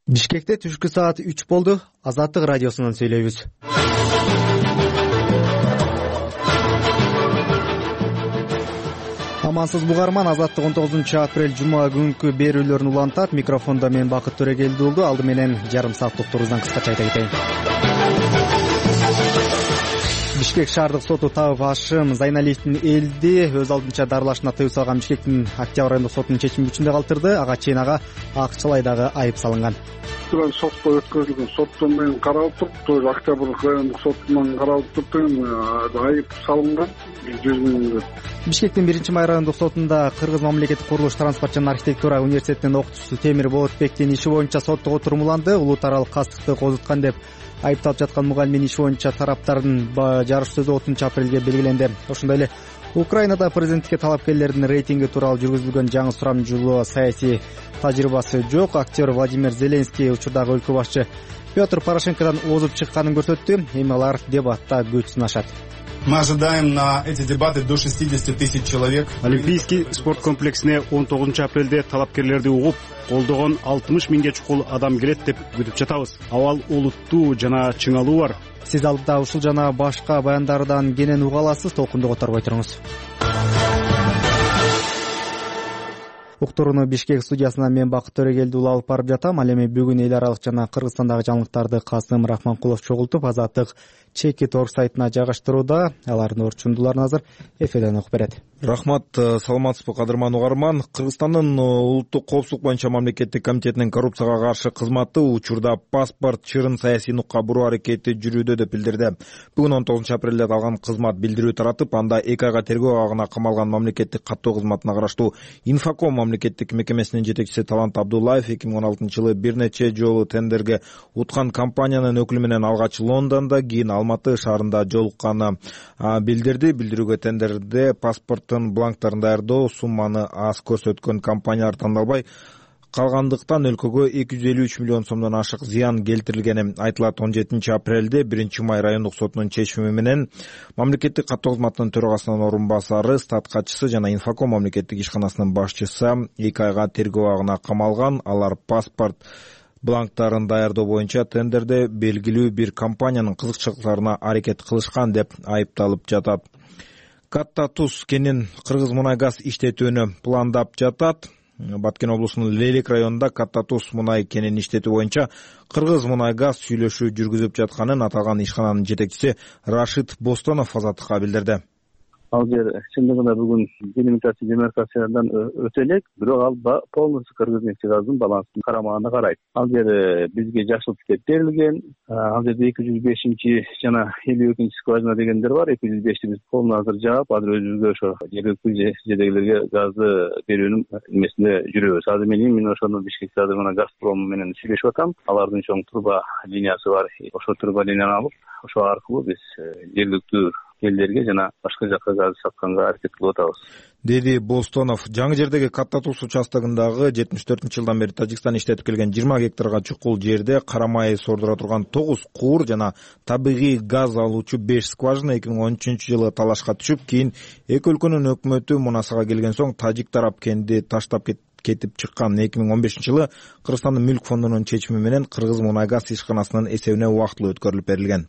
Бишкекте түшкү саат 3 болду. Азаттык радиосунан сүйлөйбүз. Амансыз бугарман, Азаттык 19-апрель жума күнкү берүүлөрүн улантат. Микрофондо мен Бакыт Төрегелди болду. Алды менен жарым сааттык турубуздан кыскача айта кетейин. Бишкек шаардык соту Табып Ашым Зайналиевдин элди өз алдынча дарылашына тыюу салган Бишкектин октябрь айындык сотунун чечими күчүндө калтырды. Ага чейин ага Акчалайдагы айып салынган. Сотто өткөрүлгөн соттон менен каралып туруп, тоже октябрдык райондук сотунан каралып туруп, айып салынган 100 миң. Бишкектин 1-май райондук сотунда Кыргыз мамлекеттик курулуш, транспорт жана архитектура университетинин окутуучусу Темир Болотбектин иши боюнча соттого турмуланды. Улут аралык кастыкты козуткан деп айыпталып жаткан мугалимдин иши боюнча тараптардын жарыш сөзү 30-апрелге белгиленди. Ошондой эле Украинада президенттикке талапкерлердин рейтинги тууралуу жүргүзүлгөн жаңы сурамжылоо саясий тажрыйбасы жок. Актер Владимир Зеленский учурдагы өлкө башчы Петр Порошенкодон озуп чыкканын көрсөттү. Эми алар дебатта күч сынашат. Мы ожидаем на эти дебаты до 60 тысяч человек. Олимпийский спорт комплексине 19-апрелде талапкерлерди угуп, колдогон 60 миңге чукул адам келет деп күтүп жатабыз. Абал олуттуу жана чыңалуу бар. Сиз алдыда ушул жана башка баяндардан кенен уга аласыз. Толкунду которбой туруңуз. Уктурууну Бишкек студиясынан мен Бакыт Төрегелди алып барып жатам. Ал эми бүгүн эл аралык жана Кыргызстандагы жаңылыктарды Касым Рахманкулов чогултуп, Азаттык Чекит.org сайтына жайгаштырууда. Алардын орчундуларын азыр эфирден окуп берет. Рахмат, саламатсызбы кадырман угарман. Кыргызстандын улуттук коопсуздук боюнча мамлекеттик комитетинин коррупцияга каршы кызматы учурда паспорт чырын саясий нукка буруу аракети жүрүүдө деп билдирди. Бүгүн 19-апрелде алган кызмат билдирүү таратып, анда 2 айга тергөө абагына камалган мамлекеттик каттоо кызматына караштуу Инфоком мамлекеттик мекемесинин жетекчиси Талант Абдуллаев 2016-жылы бир нече жолу тендерге уткан компаниянын өкүлү менен алгач Лондондо, кийин Алматы шаарында жолукканы билдирди. Билдирүүгө тендерде паспорттун бланктарын даярдоо сумманы аз көрсөткөн компаниялар тандалбай калгандыктан өлкөгө 253 миллион сомдон ашык зыян келтирилгени айтылат. 17-апрелде 1-май райондук сотунун чечими менен мамлекеттик каттоо кызматынын төрагасынын орун басары, стат катчысы жана Инфоком мамлекеттик ишканасынын башчысы 2 айга тергөө абагына камалган. Алар паспорт бланктарын даярдоо боюнча тендерде белгилүү бир компаниянын кызыкчылыктарына аракет кылышкан деп айыпталып жатат. Катта туз кенин Кыргыз мунай газ иштетүүнү пландап жатат. Баткен облусунун Лелек районунда Катта туз мунай кенин иштетүү боюнча Кыргыз мунай газ сүйлөшүү жүргүзүп жатканын аталган ишкананын жетекчиси Рашид Бостонов Азаттыкка билдирди. Ал жер чындыгында бүгүн демаркациядан өтө элек, бирок ал полностью Кыргызнефтегаздын балансын карамагына карайт. Ал жер бизге жашыл тикет берилген. Ал жерде 205-чи жана 52-чи скважина дегендер бар. 205-ти биз полный азыр жаап, азыр өзүбүзгө ошо жергиликтүү жедегилерге газды берүүнүн эмесинде жүрөбүз. Азыр мен ошону Бишкекте азыр мына Газпром менен сүйлөшүп атам. Алардын чоң труба линиясы бар. Ошо труба линияны алып, ошо аркылуу биз жергиликтүү элдерге жана башка жакка газ сатканга аракет кылып атабыз, деди Бостонов. Жаңы жердеги Катта туз участогундагы 74-жылдан бери Тажикстан иштетип келген 20 гектарга чукул жерде карамай сордура турган 9 куур жана табигый газ алуучу 5 скважина 2013-жылы талашка түшүп, кийин эки өлкөнүн өкмөтү мунасага келген соң тажик тарап кенди таштап кетип чыккан. 2015-жылы Кыргызстандын мүлк фондунун чечими менен Кыргыз мунай газ ишканасынын эсебине убактылуу өткөрүлүп берилген.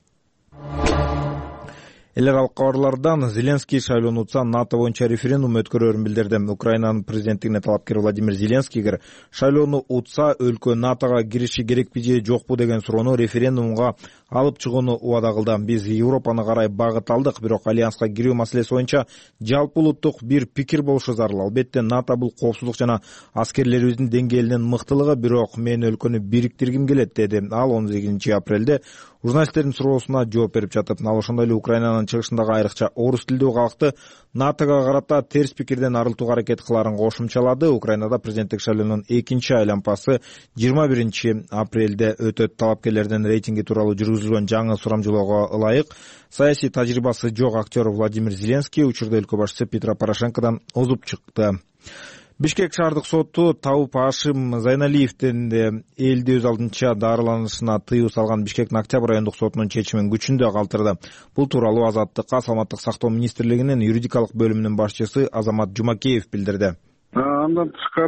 Эл аралык кабарлардан Зеленский шайлоону утса НАТО боюнча референдум өткөрөрүн билдирди. Украинанын президенттигине талапкер Владимир Зеленский эгер шайлоону утса өлкө НАТОга кириши керекпи же жокпу деген суроону референдумга алып чыгууну убада кылды. Биз Европаны карай багыт алдык, бирок альянска кирүү маселеси боюнча жалпы улуттук бир пикир болушу зарыл. Албетте НАТО бул коопсуздук жана аскерлерибиздин деңгээлинин мыктылыгы, бирок мен өлкөнү бириктиргим келет, деди ал 18-апрелде журналисттердин суроосуна жооп берип жатып. Ал ошондой эле Украинанын чыгышындагы айрыкча орус тилдүү калкты НАТОга карата терс пикирден арылтууга аракет кыларын кошумчалады. Украинада президенттик шайлоонун 2-чи айлампасы 21-апрелде өтөт. Талапкерлердин рейтинги тууралуу жүргүзүлгөн жаңы сурамжылоого ылайык саясий тажрыйбасы жок актер Владимир Зеленский учурда өлкө башчысы Петр Порошенкодон озуп чыкты. Бишкек шаардык соту Табып Ашым Зайналиевдин элди өз алдынча дарыланышына тыюу салган Бишкектин октябрь айындык сотунун чечимин күчүндө калтырды. Бул тууралуу Азаттыкка Саламаттык сактоо министрлигинин юридикалык бөлүмүнүн башчысы Азамат Жумакеев билдирди. Андан тышкары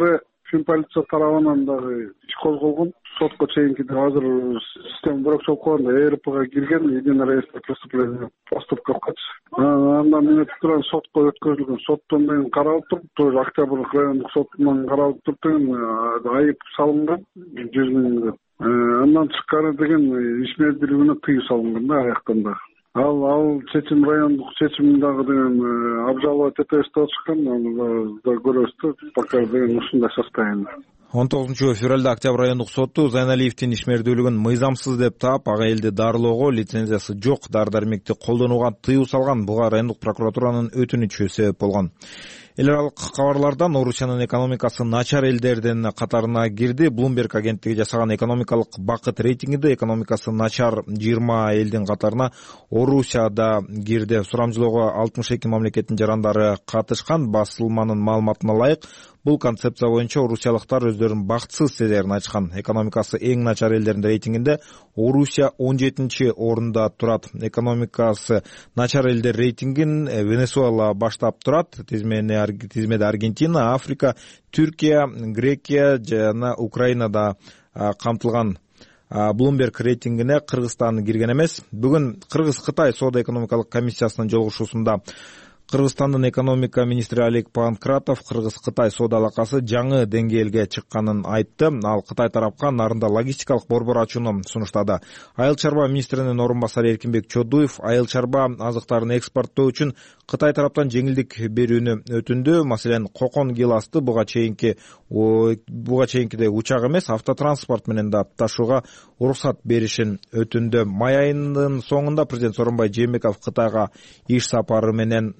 Фин полиция тарабынан дагы иш козголгон. Сотко чейинки азыр система бирок кылганда ЭРПга кирген, единый реестр преступлений поступкапкачы. Андан мен айтып турам, сотко өткөрүлгөн. Соттон менен каралып туруп, тоже Октябрь райондук сотунан каралып туруп деген айып салынган 100 000. Андан тышкары деген иш мезгилине тыюу салынган да аяктан да. Ал чечим райондук чечимин дагы деген обжаловать этебиз деп чыккан, да көрөбүз пока деген ушундай состояние. 19 февралда Октябрь райондук соту Зайналиевдин ишмердүүлүгүн мыйзамсыз деп таап, ага элди дарылоого лицензиясы жок дары-дармекти колдонууга тыюу салган. Буга райондук прокуратуранын өтүнүчү себеп болгон. Эл аралык кабарлардан Орусиянын экономикасы начар элдердин катарына кирди. Bloomberg агенттиги жасаган экономикалык бакыт рейтингинде экономикасы начар 20 элдин катарына Орусия да кирди. Сурамжылоого 62 мамлекеттин жарандары катышкан. Басылманын маалыматына ылайык, бул концепция боюнча орусиялыктар өздөрүн бактысыз сезерин айтышкан. Экономикасы эң начар элдердин рейтингинде Орусия 17-чи орунда турат. Экономикасы начар элдер рейтингин Венесуэла баштап турат. Тизмеде Аргентина, Африка, Түркия, Грекия жана Украинада камтылган. Bloomberg рейтингине Кыргызстан кирген эмес. Бүгүн Кыргыз-Кытай соода-экономикалык комиссиясынын жолугушуусунда Кыргызстандын экономика министри Олег Панкратов Кыргыз-Кытай соода алакасы жаңы деңгээлге чыкканын айтты. Ал Кытай тарапка нарында логистикалык борбор ачууну сунуштады. Айыл чарба министринин орун басары Эркинбек Чодуев айыл чарба азыктарын экспорттоо үчүн Кытай тараптан жеңилдик берүүнү өтүндү. Маселен, кокон гиласты буга чейинкидей учак эмес, автотранспорт менен да ташууга уруксат беришин өтүндү. Май айынын соңунда президент Сооронбай Жээнбеков Кытайга иш сапары менен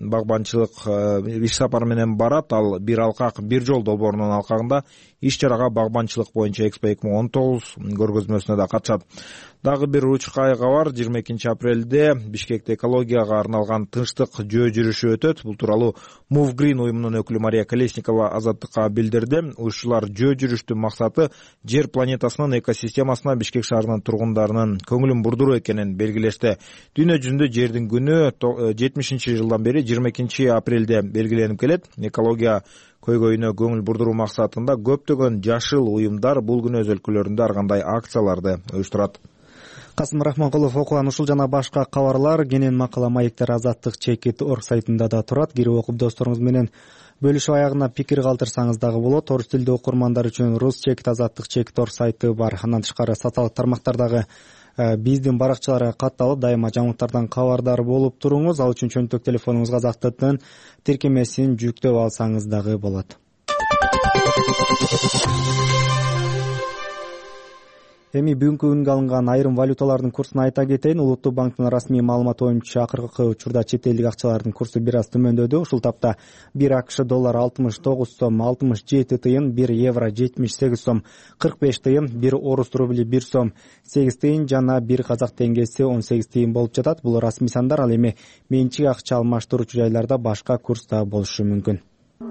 барат. Ал бир алкак бир жол долбоорунун алкагында иш-чарага багбанчылык боюнча Экспо 2019 көргөзмөсүнө да катышат. Дагы бир учкай кабар, 22 апрелде Бишкекте экологияга арналган тынчтык жөө жүрүшү өтөт. Бул тууралуу Move Green уюмунун өкүлү Мария Колесникова Азаттыкка билдирди. Уюшчулар жөө жүрүштүн максаты жер планетасынын экосистемасына Бишкек шаарынын тургундарынын көңүлүн бурдуруу экенин белгилешти. Дүйнө жүзүндө жердин күнү 70-жылдан бери 22 апрелде белгиленип келет. Экология көйгөйүнө көңүл бурдуруу максатында көптөгөн жашыл уюмдар бул күнү өз өлкөлөрүндө ар кандай акцияларды уюштурат. Касым Рахманкулов окуган ушул жана башка кабарлар кенен макала маектер Азаттык Чекит.org сайтында да турат. Кирип окуп досторуңуз менен бөлүшүп аягына пикир калтырсаңыз дагы болот. Орус тилдүү окурмандар үчүн Рус Чекит Азаттык Чекит.org сайты бар. Андан тышкары социалдык тармактардагы биздин баракчаларга катталып, дайыма жаңылыктардан кабардар болуп туруңуз. Ал үчүн чөнтөк телефонуңузга Азаттыктын тиркемесин жүктөп алсаңыз дагы болот. Эми бүгүнкү күнгө алынган айрым валюталардын курсун айта кетейин. Улуттук банктын расмий маалыматы боюнча акыркы учурда чет элдик акчалардын курсу бир аз төмөндөдү. Ушул тапта 1 АКШ доллар 69 сом 67 тыйын, 1 евро 78 сом 45 тыйын, 1 орус рубли 1 сом 8 тыйын жана 1 казак теңгеси 18 тыйын болуп жатат. Бул расмий сандар. Ал эми менчик акча алмаштыруучу жайларда башка курста болушу мүмкүн.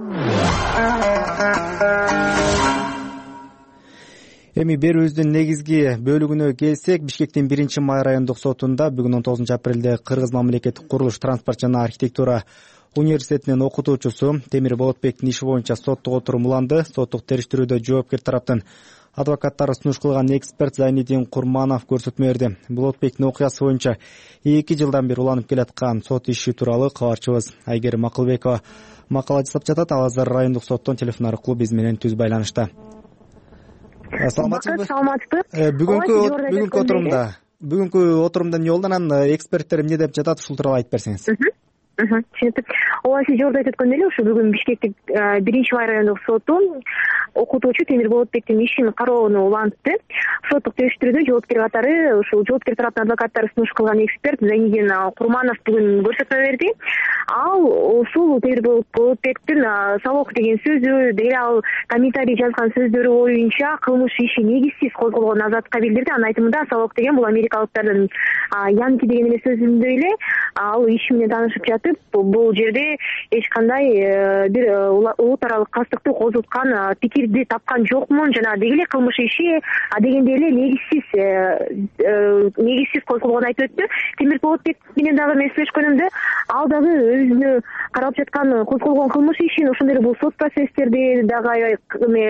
Эми берүүбүздүн негизги бөлүгүнө келсек, Бишкектин 1-май райондук сотунда бүгүн 19 апрелде Кыргыз мамлекеттик курулуш, транспорт жана архитектура университетинин окутуучусу Темир Болотбектин иши боюнча соттук отурум уланды. Соттук териштирүүдө жоопкер тараптын адвокаттары сунуш кылган эксперт Зайнидин Курманов көрсөтмө берди. Болотбектин окуясы боюнча 2 жылдан бери уланып келаткан сот иши тууралуу кабарчыбыз Айгерим Макылбекова макала жасап жатат. Ал азыр райондук соттон телефон аркылуу биз менен түз байланышта. Саламатсызбы? Бүгүнкү отурумда эмне болду? Анан эксперттер эмне деп жатат, ушул тууралуу айтып берсеңиз. Түшүнүктүү. Ооба, сиз жогоруда айтып өткөндөй эле, ушу бүгүн Бишкектик 1-май райондук соту окутуучу Темир Болотбектин ишин кароону улантты. Соттук териштирүүдө жоопкер катары, ушул жоопкер тараптын адвокаттары сунуш кылган эксперт Зайнидин Курманов бүгүн көрсөтмө берди. Ал ушул Темир Болотбектин салок деген сөзү, деги ал комментарий жазган сөздөрү боюнча кылмыш иши негизсиз козголгонун Азаттыкка билдирди. Анын айтымында салок деген бул америкалыктардын янки деген эле сөзүндөй эле ал иш менен таанышып жатып, бул жерде эч кандай бир улут аралык кастыкты козуткан пикир жерди тапкан жокмун жана деги эле кылмыш иши дегенде эле негизсиз козголгонун айтып өттү. Темир Болотбек менен дагы мен сүйлөшкөнүмдө ал дагы өзүнө каралып жаткан козголгон кылмыш ишин ошондой эле бул сот процесстерди дагы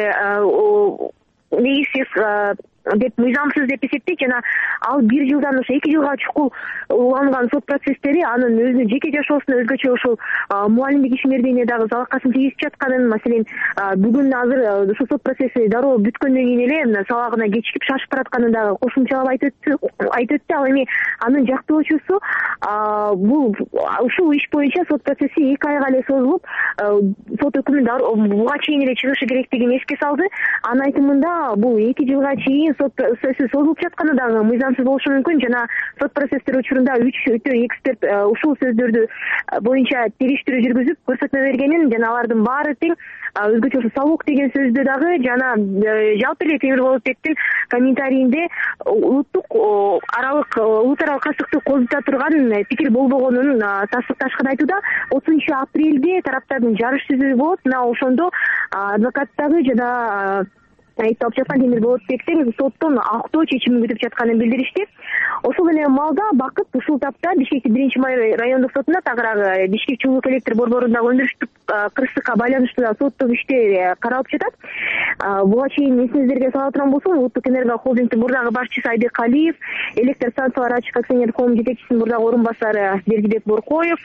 негизсиз деп мыйзамсыз деп эсептейт жана ал 1 жылдан ошо 2 жылга чукул уланган сот процесстери анын өзүнүн жеке жашоосуна өзгөчө ушул мугалимдик ишмердигине дагы залалкасын тийгизип жатканын, маселен бүгүн азыр ушул сот процесси дароо бүткөндөн кийин эле сабагына кечигип шашып баратканын дагы кошумчалап айтып өттү. Ал эми анын жактоочусу бул ушул иш боюнча сот процесси 2 айга эле созулуп, сот өкүмү буга чейин эле чыгышы керектигин эске салды. Анын айтымында бул 2 жылга чейин сот процесси созулуп жатканы дагы мыйзамсыз болушу мүмкүн жана сот процесстери учурунда 3 өтө эксперт ушул сөздөрдү боюнча териштирүү жүргүзүп көрсөтмө бергенин жана алардын баары тең өзгөчө ошо салук деген сөздү дагы жана жалпы эле Темир Болотбектин комментарийинде улут аралык кастыкты козута турган пикир болбогонун тастыкташканын айтууда. 30 апрелде тараптардын жарыш түзүү болот. Мына ошондо адвокаттары жана айыпталып жаткан Темир Болотбектин соттон актоо чечимин күтүп жатканын билдиришти. Ошол эле маалда Бакыт ушул тапта Бишкектин 1-май райондук сотунда тагыраагы Бишкек чуулук электр борборундагы өндүрүштүк кырсыкка байланыштуу соттук иштер каралып жатат. Буга чейин эсиңиздерге сала турган болсом, Улуттук энерго холдингдин мурдагы башчысы Айбек Алиев, электр станциялары ачык акционер коом жетекчисинин мурдагы орун басары Бердибек Боркоев,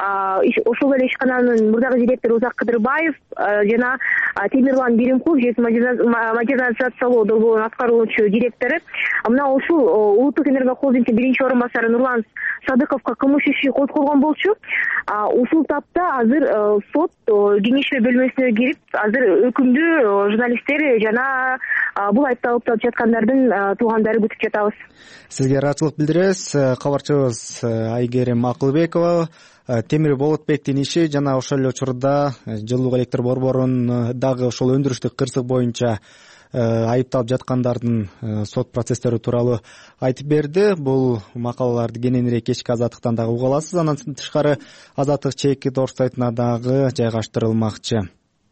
ошол эле ишкананын мурдагы директору Узак Кыдырбаев жана Темирлан Биримкул модернизациялоо долбоорунун аткаруучу директору. Мына ушул Улуттук энерго холдингдин 1-орун басары Нурлан Садыковго кылмыш иши козголгон болчу. Ушул тапта азыр сот кеңешме бөлмөсүнө кирип, азыр өкүмдү журналисттер жана бул айыпталып жаткандардын туугандары күтүп жатабыз. Сизге ыраачылык билдиребиз. Кабарчыбыз Айгерим Акылбекова Темир Болотбектин иши жана ошол эле учурда жылуулук электр борборунун дагы ошол өндүрүштүк кырсык боюнча айыпталып жаткандардын сот процесстери тууралуу айтып берди. Бул макалаларды кененирээк кечки Азаттыктан дагы уга аласыз. Андан тышкары Азаттык чекит.org сайтына дагы жайгаштырылмакчы.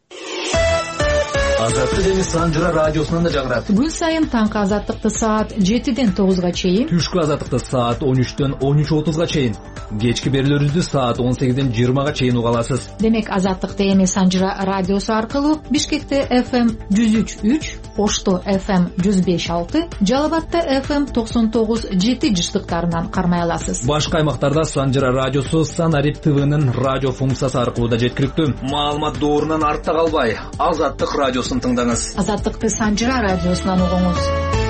Азаттык эми Санжыра радиосунан да жагырат. Күн сайын таңкы Азаттыкты саат 7ден 9га чейин, түшкү Азаттыкты саат 13дөн 13:30га чейин, кечки берүүлөрүбүздү саат 18ден 20га чейин уга аласыз. Демек Азаттыкты эми Санжыра радиосу аркылуу Бишкекте FM 103.3, Ошто FM 105.6, Жалал Абадта FM 99.7 жыштыктарынан кармай аласыз. Башка аймактарда Санжыра радиосу Санарип ТВнын радио функциясы аркылуу да жеткиликтүү. Маалымат доорунан артта калбай, Азаттык радиосун тыңдаңыз. Азаттыкты Санжыра радиосунан угуңуз.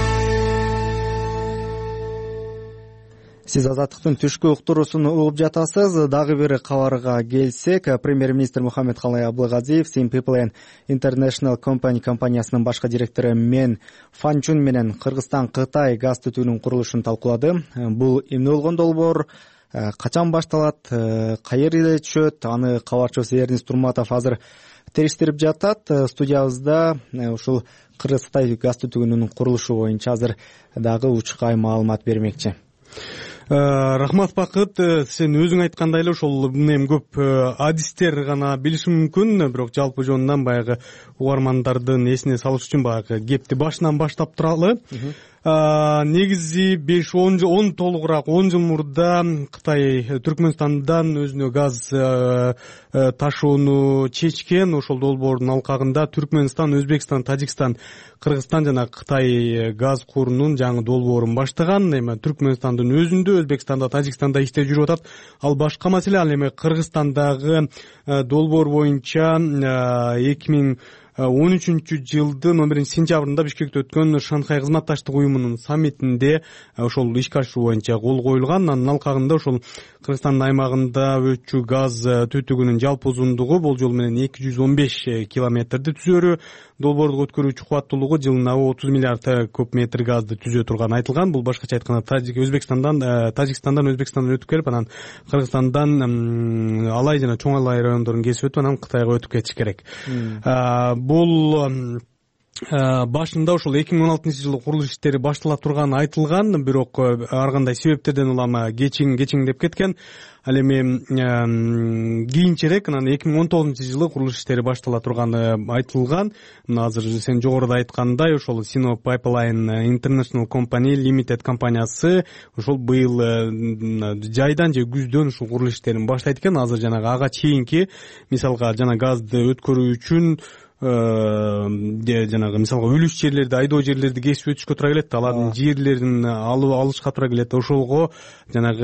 Сиз Азаттыктын түшкү уктуруусун угуп жатасыз. Дагы бир кабарга келсек, премьер-министр Мухаммедкалый Абылгазиев Simple Plan International Company компаниясынын башкы директору Мен Фанчун менен Кыргызстан-Кытай газ түтүүнүн курулушун талкуулады. Бул эмне болгон долбоор, качан башталат, каерде түшөт, аны кабарчыбыз Эрнис Турматов азыр териштирип жатат. Студиябызда ушул Кыргыз-Кытай газ түтүүнүн курулушу боюнча азыр дагы учкай маалымат бермекчи. Рахмат Бакыт, сен өзүң айткандай эле ошол эми көп адистер гана билиши мүмкүн, бирок жалпы жонунан баягы угармандардын эсине салыш үчүн баягы кепти башынан баштап туралы. Негизи 5-10 толугураак 10 жыл мурда Кытай Түркмөнстандан өзүнө газ ташууну чечкен. Ошол долбоордун алкагында Түркмөнстан, Өзбекстан, Тажикстан, Кыргызстан жана Кытай газ курунун жаңы долбоорун баштаган. Эми Түркмөнстандын өзүндө, Өзбекстанда, Тажикстанда иштеп жүрүп атат. Ал башка маселе. Ал эми Кыргызстандагы долбоор боюнча 2013-жылдын 11-сентябрында Бишкекте өткөн Шанхай кызматташтык уюмунун саммитинде ошол ишке ашыруу боюнча кол коюлган. Анын алкагында ошол Кыргызстандын аймагында өтчү газ түтүгүнүн жалпы узундугу болжол менен 215 километрди түзөрү, долбоорду өткөрүүчү кубаттуулугу жылына 30 миллиард куб метр газды түзө турганы айтылган. Бул башкача айтканда Тажикстандан Өзбекстандан өтүп келип, анан Кыргызстандан Алай жана Чоң Алай райондорун кесип өтүп, анан Кытайга өтүп кетиш керек. Бул башында ошол 2016-жылы курулуш иштери баштала турганы айтылган, бирок ар кандай себептерден улам кечиңдеп кеткен. Ал эми кийинчерээк анан 2019-жылы курулуш иштери баштала турганы айтылган. Мына азыр сен жогоруда айткандай ошол Sino Pipeline International Company Limited компаниясы ошол быйыл жайдан же күздөн ушул курулуш иштерин баштайт экен. Азыр жанагы ага чейинки мисалга жана газды өткөрүү үчүн жанагы мисалга үлүс жерлерди, айдоо жерлерди кесип өтүшкө туура келет, алардын жерлерин алышка туура келет. Ошолго жанагы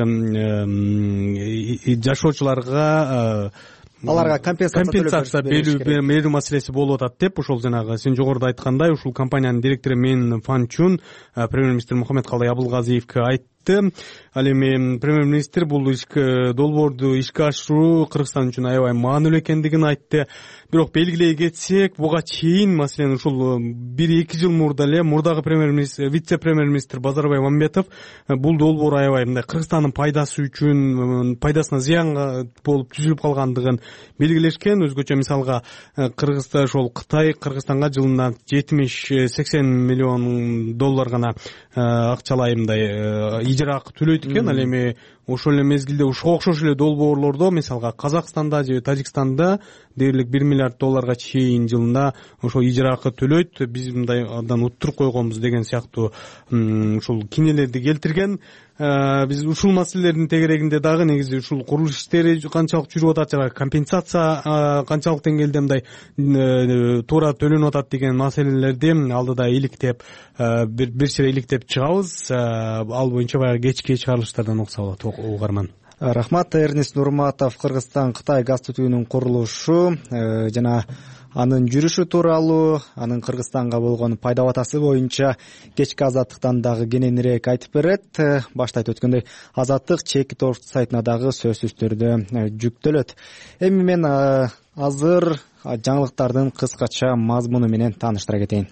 жашоочуларга аларга компенсация берүү маселеси болуп атат деп ошол жанагы сен жогоруда айткандай ушул компаниянын директору Мен Фан Чун премьер-министр Мухаммедкалый Абылгазиевке айтты. Ал эми премьер-министр бул долбоорду ишке ашыруу Кыргызстан үчүн аябай маанилүү экендигин айтты. Бирок белгилей кетсек, буга чейин маселен ушул 1-2 жыл мурда эле мурдагы премьер-министр, вице-премьер-министр Базарбай Мамбетов бул долбоор аябай мындай Кыргызстандын пайдасы үчүн, пайдасына зыян болуп түзүлүп калгандыгын белгилешкен. Өзгөчө мисалга Кыргызстан ошол Кытай Кыргызстанга жылына 70-80 миллион доллар гана акчалай мындай ижара акы төлөйт экен. Ал эми ошол эле мезгилде ошого окшош эле долбоорлордо мисалга Казакстанда же Тажикстанда дээрлик 1 миллиард долларга чейин жылына ошол ижара акы төлөйт. Биз мындай андан уттуруп койгонбуз деген сыяктуу ушул кинелерди келтирген. Биз ушул маселелердин тегерегинде дагы негизи ушул курулуш иштери канчалык жүрүп атат, жана компенсация канчалык деңгээлде мындай туура төлөнүп атат деген маселелерди алдыда иликтеп бир чире иликтеп чыгабыз. Ал боюнча баягы кечки чыгарылыштардан укса болот угарман. Рахмат. Эрнест Нурматов Кыргызстан-Кытай газ түтүүнүн курулушу жана анын жүрүшү тууралуу, анын Кыргызстанга болгон пайда батасы боюнча кечки Азаттыктан дагы кененирээк айтып берет. Башта айтып өткөндөй, Азаттык чекит сайтына дагы сөзсүз түрдө жүктөлөт. Эми мен азыр жаңылыктардын кыскача мазмуну менен тааныштыра кетейин.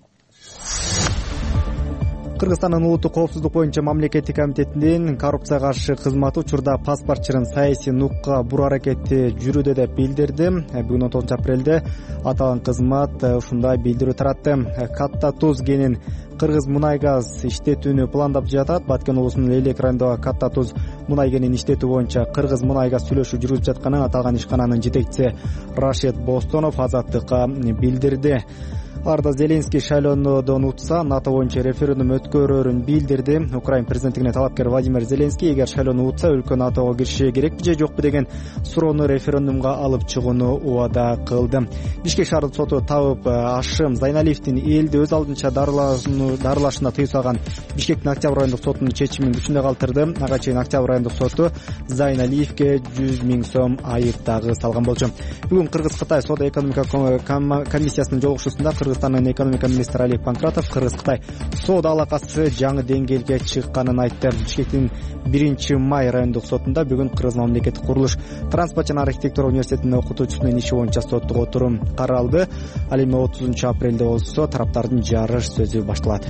Кыргызстандын улуттук коопсуздук боюнча мамлекеттик комитетинин коррупцияга каршы кызматы учурда паспорт чырын саясий нукка буруу аракети жүрүүдө деп билдирди. Бүгүн 19 апрелде аталган кызмат ушундай билдирүү таратты. Катта Туз кенин Кыргыз мунай газ иштетүүнү пландап жатат. Баткен облусунун Элек районундагы Катта Туз мунай кенин иштетүү боюнча Кыргыз мунай газ сүйлөшүү жүргүзүп жатканын аталган ишкананын жетекчиси Рашид Бостонов Азаттыкка билдирди. Арда Зеленский шайлоодон утса, НАТО боюнча референдум өткөрөрүн билдирди. Украин президентине талапкер Владимир Зеленский эгер шайлоону утса, өлкө НАТОго кириши керекпи же жокпу деген суроону референдумга алып чыгууну убада кылды. Бишкек шаардык соту табып Ашым Зайналиевдин элди өз алдынча дарылашына тыюу салган Бишкектин Октябрь райондук сотунун чечимин күчүндө калтырды. Ага чейин Октябрь райондук соту Зайналиевге 100 000 сом айып дагы салган болчу. Бүгүн Кыргыз-Кытай соода экономика комиссиясынын жолугушуусунда Кыргызстандын экономика министри Алик Панкратов Кыргыз-Кытай соода алакасы жаңы деңгээлге чыкканын айтты. Бишкектин 1-Май райондук сотунда бүгүн Кыргыз мамлекеттик курулуш, транспорт жана архитектура университетинин окутуучусунун иши боюнча соттук отурум каралды. Ал эми 30 апрелде болсо тараптардын жарыш сөзү башталат.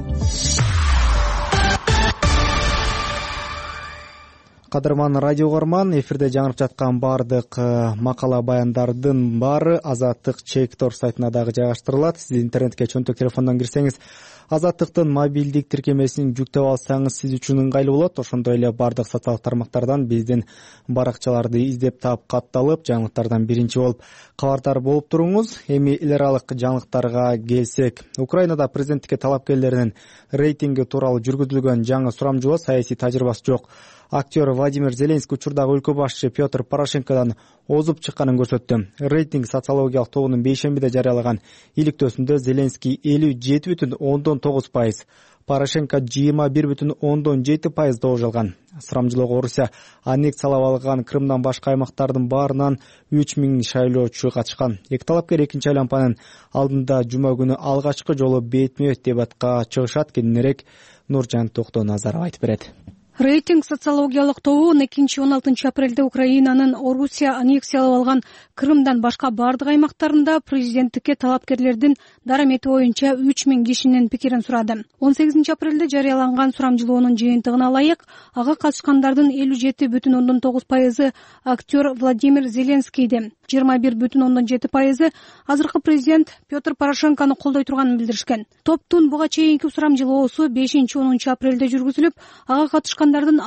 Кадырман радио угарман, эфирде жаңырып жаткан баардык макала баяндардын баары Азаттык чек.org сайтына дагы жайгаштырылат. Сиз интернетке чөнтөк телефондон кирсеңиз, Азаттыктын мобилдик тиркемесин жүктөп алсаңыз сиз үчүн ыңгайлуу болот. Ошондой эле баардык социалдык тармактардан биздин баракчаларды издеп таап катталып, жаңылыктардан биринчи болуп кабардар болуп туруңуз. Эми эл аралык жаңылыктарга келсек, Украинада президенттикке талапкерлеринин рейтинги тууралуу жүргүзүлгөн жаңы сурамжылоо саясий тажрыйбасы жок актер Владимир Зеленский учурдагы өлкө башчы Петр Порошенкодон озуп чыкканын көрсөттү. Рейтинг социологиялык тобунун бейшембиде жарыялаган иликтөөсүндө Зеленский 57,9%, Порошенко 21,7% добуш алган. Сурамжылоого Орусия аннексиялап алган Крымдан башка аймактардын баарынан 3000 шайлоочу катышкан. Эки талапкер экинчи айлампанын алдында жума күнү алгачкы жолу бетме-бет дебатка чыгышат. Кененирээк Нуржан Токтоназаров айтып берет. Рейтинг социологиялык тобу 2-16 апрелде Украинанын Орусия аннексиялап алган Крымдан башка бардык аймактарында президенттикке талапкерлердин дарамети боюнча 3000 кишинин пикирин сурады. 18 апрелде жарыяланган сурамжылоонун жыйынтыгына ылайык, ага катышкандардын 57,9% актер Владимир Зеленскийди. 21,7% азыркы президент Петр Порошенкону колдой турганын билдиришкен. Топтун буга чейинки сурамжылоосу 5-10 апрелде жүргүзүлүп, ага катышкандардын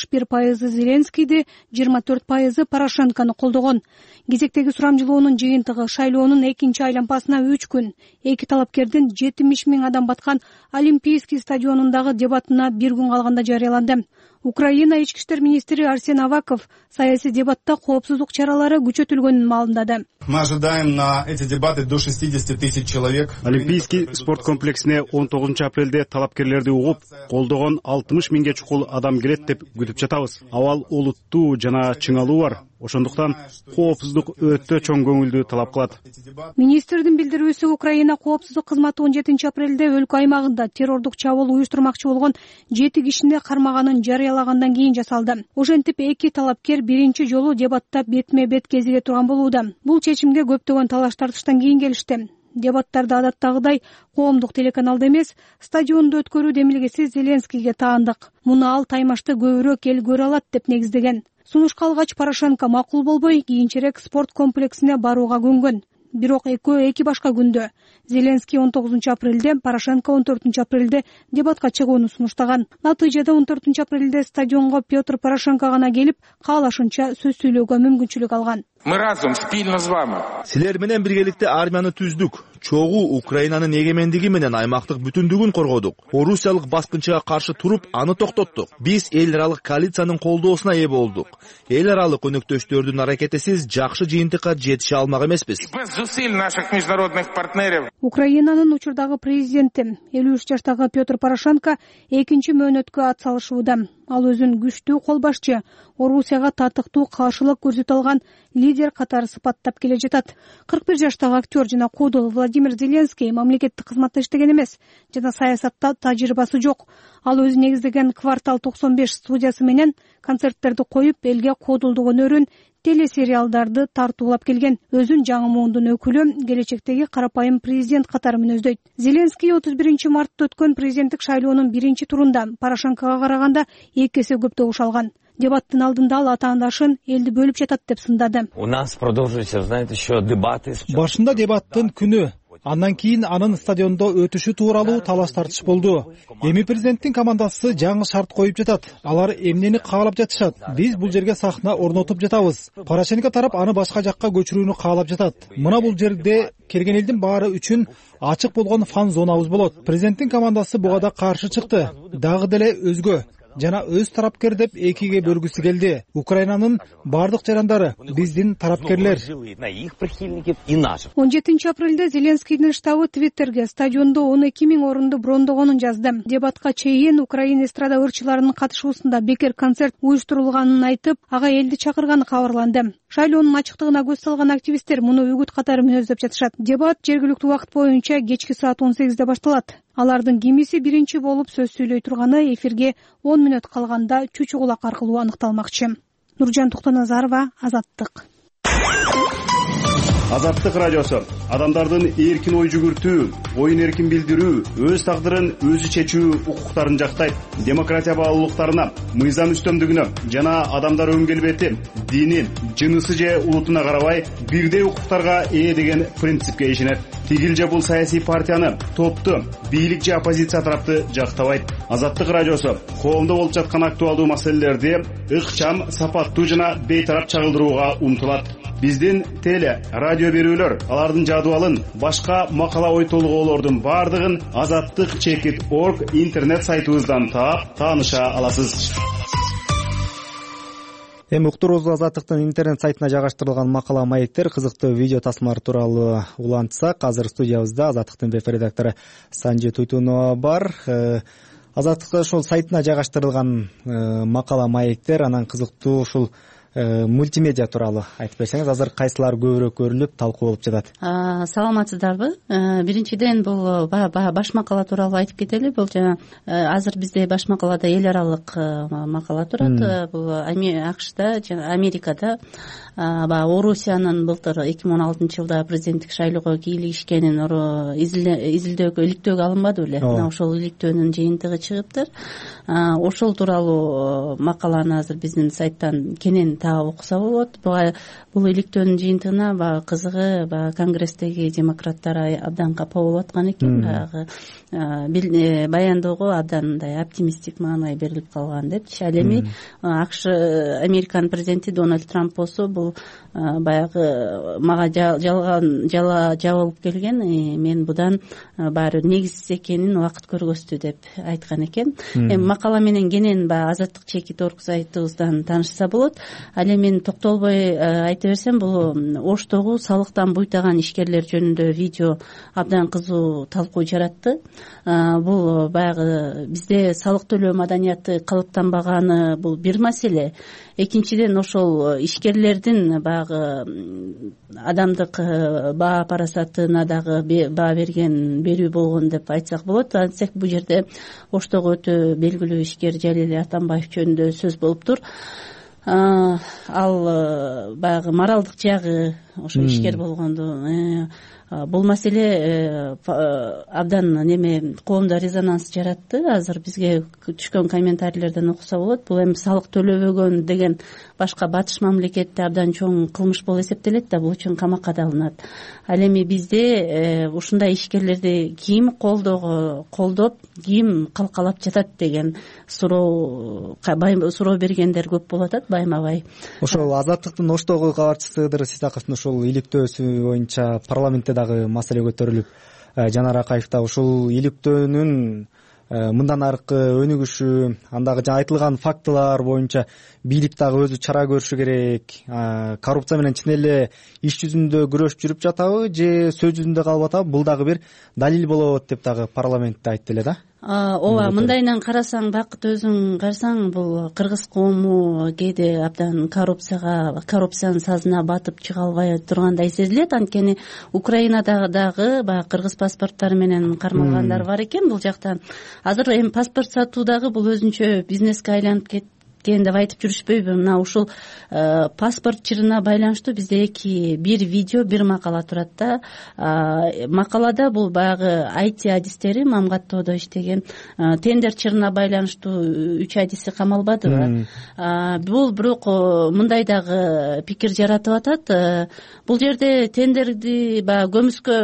61% Зеленскийди, 24% Порошенкону колдогон. Кезектеги сурамжылоонун жыйынтыгы шайлоонун экинчи айлампасына 3 күн, эки талапкердин 70 000 адам баткан Олимпийский стадионундагы дебатына 1 күн калганда жарыяланды. Украина ички иштер министри Арсен Аваков саясий дебатта коопсуздук чаралары күчөтүлгөнүн маалымдады. Мы ожидаем на эти дебаты до 60 000 человек. Олимпийский спорт комплексине 19 апрелде талапкерлерди угуп, колдогон 60 000 чукул адам келет деп күтүп жатабыз. Абал олуттуу жана чыңалуу бар. Ошондуктан коопсуздук өтө чоң көңүлдү талап кылат. Министрдин билдирүүсү Украина коопсуздук кызматы 17 апрелде өлкө аймагында террордук чабуул уюштурмакчы болгон 7 кишини кармаганын жарыялагандан кийин жасалды. Ошентип эки талапкер биринчи жолу дебатта бетме бет кезиге турган болууда. Бул чечимге көптөгөн талаш тартыштан кийин келишти. Дебаттарды адаттагыдай коомдук телеканалда эмес, стадиондо өткөрүү демилгеси Зеленскийге таандык. Муну ал таймашты көбүрөөк эл көрө алат деп негиздеген. Сунушка алгач Порошенко макул болбой, кийинчерээк спорт комплексине барууга көнгөн. Бирок экөө эки башка күндө Зеленский 19 апрелде, Порошенко 14 апрелде дебатка чыгууну сунуштаган. Натыйжада 14 апрелде стадионго Петр Порошенко гана келип, каалашынча сөз сүйлөөгө мүмкүнчүлүк алган. Мы разом, спильно с вами. Силер менен биргеликте армияны түздүк. Чогуу Украинанын эгемендиги менен аймактык бүтүндүгүн коргодук. Орусиялык баскынчыга каршы туруп, аны токтоттук. Биз эл аралык коалициянын колдоосуна ээ болдук. Эл аралык өнөктөштөрдүн аракетисиз жакшы жыйынтыкка жетише алмак эмеспиз. Без усилий наших международных партнеров. Украинанын учурдагы президенти 53 жаштагы Петр Порошенко экинчи мөөнөткө ат салышууда. Ал өзүн күчтүү кол башчы, Орусияга татыктуу каршылык көрсөтө алган лидер катары сыпаттап келе жатат. 41 жаштагы актер жана кодол Владимир Зеленский мамлекеттик кызматта иштеген эмес жана саясатта тажрыйбасы жок. Ал өзү негиздеген Квартал 95 студиясы менен концерттерди коюп, элге кодолдук өнөрүн, телесериалдарды тартуулап келген. Өзүн жаңы муундун өкүлү, келечектеги карапайым президент катары мүнөздөйт. Зеленский 31 мартта өткөн президенттик шайлоонун биринчи турунда Порошенкого караганда 2 эсе көп добуш алган. Дебаттын алдында ал атаандашын элди бөлүп жатат деп сындады. У нас продолжуются, знаете, еще дебаты. Башында дебаттын күнү, андан кийин анын стадиондо өтүшү тууралуу талаш тартыш болду. Эми президенттин командасы жаңы шарт коюп жатат. Алар эмнени каалап жатышат? Биз бул жерге сахна орнотуп жатабыз. Порошенко тарап аны башка жакка көчүрүүнү каалап жатат. Мына бул жерде келген элдин баары үчүн ачык болгон фан зонабыз болот. Президенттин командасы буга да каршы чыкты. Дагы деле өзгө жана өз тарапкер деп экиге бөлгүсү келди. Украинанын бардык жарандары биздин тарапкерлер. 17 апрелде Зеленскийдин штабы Твиттерге стадиондо 12 000 орунду брондогонун жазды. Дебатка чейин Украина эстрада ырчыларынын катышуусунда бекер концерт уюштурулганын айтып, ага элди чакырганы кабарланды. Шайлоонун ачыктыгына көз салган активисттер муну үгүт катары мүнөздөп жатышат. Дебат жергиликтүү убакыт боюнча кечки саат 18де башталат. Алардын кимиси биринчи болуп сөз сүйлөй турганы эфирге 10 мүнөт калганда чучу кулак аркылуу аныкталмакчы. Нуржан Токтоназарова, Азаттык. Азаттык радиосу адамдардын эркин ой жүгүртүү, оюн эркин билдирүү, өз тагдырын өзү чечүү укуктарын жактайт. Демократия баалуулуктарына, мыйзам үстөмдүгүнө жана адамдар өн келбети, дини, жынысы же улутуна карабай бирдей укуктарга ээ деген принципке ишенет. Тигил же бул саясий партияны, топту, бийлик же оппозиция тарапты жактабайт. Азаттык радиосу коомдо болуп жаткан актуалдуу маселелерди ыкчам, сапаттуу жана бейтарап чагылдырууга умтулат. Биздин теле, радио берүүлөр, алардын жадыбалын, башка макала ой толгоолордун бардыгын azattik.org интернет сайтыбыздан таап, тааныша аласыз. Эми уктуруубузду Азаттыктын интернет сайтына жайгаштырылган макала маектер, кызыктуу видео тасмалар тууралуу улантсак, азыр студиябызда Азаттыктын БФ редактору Санжи Туйтунова бар. Азаттыктын ушул сайтына жайгаштырылган макала маектер, анан кызыктуу ушул мультимедиа тууралуу айтып берсеңиз, азыр кайсылар көбүрөөк көрүлүп, талкуу болуп жатат? Саламатсыздарбы? Биринчиден бул баш макала тууралуу айтып кетели. Бул жана азыр бизде баш макалада эл аралык макала турат. Бул АКШда жана Америкада Орусиянын былтыр 2016-жылда президенттик шайлоого кийлигишкенин иликтөөгө алынбады беле? Мына ошол иликтөөнүн жыйынтыгы чыгыптыр. Ошол тууралуу макаланы азыр биздин сайттан кенен таап окуса болот. Бул иликтөөнүн жыйынтыгына баягы кызыгы баягы Конгресстеги демократтар абдан капа болуп аткан экен. Баягы баяндоого абдан мындай оптимисттик маанай берилип калган депчи. Ал эми АКШ Американын президенти Дональд Трамп болсо бул баягы мага жала жабылып келген, мен будан баары негизсиз экенин убакыт көргөздү деп айткан экен. Эми макала менен кенен баягы Азаттык чекит орг сайтыбыздан таанышса болот. Ал эми мен токтолбой айта берсем, бул Оштогу салыктан буйтаган ишкерлер жөнүндө видео абдан кызуу талкуу жаратты. Бул баягы бизде салык төлөө маданияты калыптанбаганы бул бир маселе. Экинчиден ошол ишкерлердин баягы адамдык баа парасатына дагы баа берүү болгон деп айтсак болот. Антсек бул жерде Оштогу өтө белгилүү ишкер Жалил Атамбаев жөнүндө сөз болуптур. Ал баягы моралдык жагы ошо ишкер болгондо бул маселе абдан коомдо резонанс жаратты. Азыр бизге түшкөн комментарийлерден окуса болот. Бул эми салык төлөбөгөн деген башка батыш мамлекетте абдан чоң кылмыш болуп эсептелет да, бул үчүн камакка да алынат. Ал эми бизде ушундай ишкерлерди ким колдоп, ким калкалап жатат деген суроо бергендер көп болуп атат байма-бай. Ошол Азаттыктын Оштогу кабарчысы Ыдырыс Исаковдун ошол иликтөөсү боюнча парламентте дагы маселе көтөрүлүп, Жанар Акаев да ушул иликтөөнүн мындан аркы өнүгүшү, андагы айтылган фактылар боюнча бийлик дагы өзү чара көрүшү керек, коррупция менен чын эле иш жүзүндө күрөш жүрүп жатабы же сөз жүзүндө калып атабы, бул дагы бир далил болот деп дагы парламентте айтты эле да. Ооба, мындайынан карасаң, Бакыт өзүң карасаң, бул кыргыз коому кээде абдан коррупциянын сазына батып чыга албай тургандай сезилет. Анткени Украинадагы дагы баягы кыргыз паспорттары менен кармалгандар бар экен бул жакта. Азыр эми паспорт сатуу дагы бул өзүнчө бизнеске айланып кеткен деп айтып жүрүшпөйбү? Мына ушул паспорт чырына байланыштуу бизде бир видео, бир макала турат да. Макалада бул баягы IT адистери Мамгаттоодо иштеген тендер чырына байланыштуу 3 адиси камалбадыбы? Бул бирок мындай дагы пикир жаратып атат. Бул жерде тендерди баягы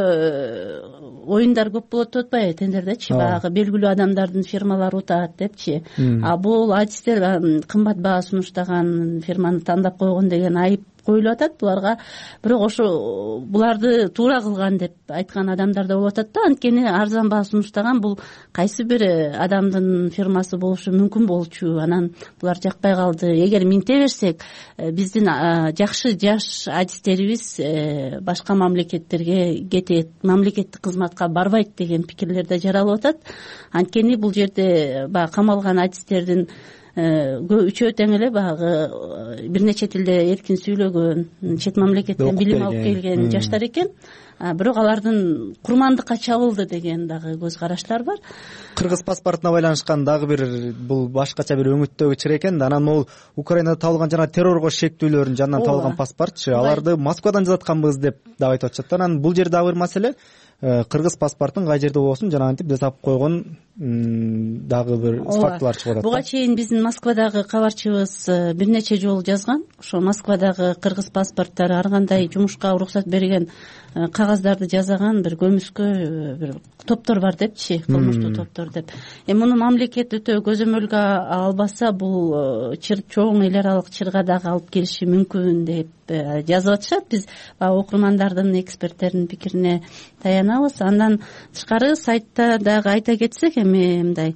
көмүскө оюндар көп болот деп атпайбы тендердечи? Баягы белгилүү адамдардын фирмалары утат депчи. Бул адистер кымбат баа сунуштаган фирманы тандап койгон деген айып коюлуп атат буларга. Бирок ошо буларды туура кылган деп айткан адамдар да болуп атат да. Анткени арзан баа сунуштаган бул кайсы бир адамдын фирмасы болушу мүмкүн болчу. Анан булар жакпай калды. Эгер минте берсек, биздин жакшы жаш адистерибиз башка мамлекеттерге кетет, мамлекеттик кызматка барбайт деген пикирлер да жаралып атат. Анткени бул жерде баягы камалган адистердин үчөө тең эле баягы бир нече тилде эркин сүйлөгөн, чет мамлекеттен билим алып келген жаштар экен. Бирок алардын курмандыкка чабылды деген дагы көз караштар бар. Кыргыз паспортуна байланышкан дагы бир бул башкача бир өңүттөгү чыр экен. Анан могул Украинада табылган жана террорго шектүүлөрдүн жанынан табылган паспортчу, аларды Москвадан жасатканбыз деп дагы айтып атышат. Анан бул жерде дагы бир маселе, кыргыз паспортун кай жерде болсун жана антип жасап койгон дагы бир фактылар чыгып атат. Буга чейин биздин Москвадагы кабарчыбыз бир нече жолу жазган. Ошо Москвадагы кыргыз паспорттары ар кандай жумушка уруксат берген кагаздарды жасаган бир көмүскө бир топтор бар депчи, кылмыштуу топтор деп. Муну мамлекет өтө көзөмөлгө албаса, бул чоң эл аралык чырга дагы алып келиши мүмкүн деп жазып атышат. Биз окурмандардын, эксперттердин пикирине таянабыз. Андан тышкары сайтта дагы айта кетсек, эми мындай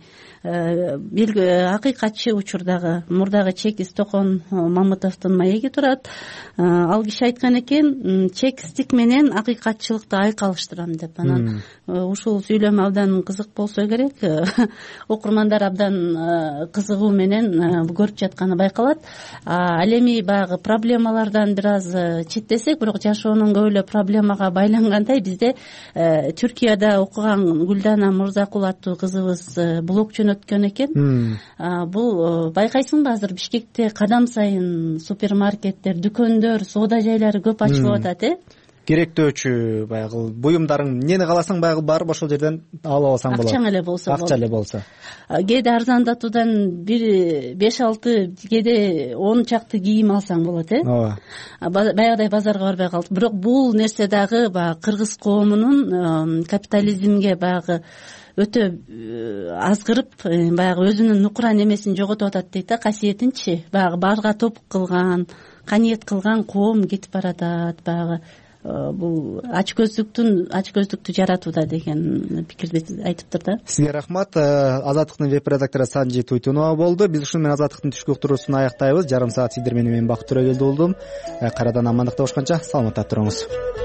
акыйкатчы учурдагы мурдагы чекист Токон Мамытовдун маеги турат. Ал киши айткан экен, чекисттик менен акыйкатчылыкты айкалыштырам деп. Анан ушул сүйлөм абдан кызык болсо керек. Окурмандар абдан кызыгуу менен көрүп жатканы байкалат. Ал эми баягы проблемалардан бир аз четтесек, бирок жашоонун көп эле проблемага байлангандай, бизде Түркияда окуган Гүлдана Мырзакул аттуу кызыбыз блог өткөн экен. Бул байкайсыңбы, азыр Бишкекте кадам сайын супермаркеттер, дүкөндөр, соода жайлары көп ачылып атат, керектөөчү баягы буюмдарың эмнени кааласаң баягы барып ошол жерден алып алсаң болот. Акчаң эле болсо болот. Акча эле болсо. Кээде арзандатуудан бир 5-6, кээде 10 чакты кийим алсаң болот, Ооба. Баягыдай базарга барбай калып. Бирок бул нерсе дагы баягы кыргыз коомунун капитализмге баягы өтө азгырып, баягы өзүнүн нукура немесин жоготуп атат дейт да, касиетинчи. Баягы барга топ кылган, каниет кылган коом кетип баратат. Баягы бул ачкөздүктү жаратууда деген пикирди айтыптыр да. Сизге рахмат. Азаттыктын веб редактору Санжи Туйтунова болду. Биз ушуну менен Азаттыктын түшкү уктуруусун аяктайбыз. Жарым саат сиздер менен мен Бакыт Төрөгелди болдум. Кайрадан амандыкта болушканча саламатта туруңуз.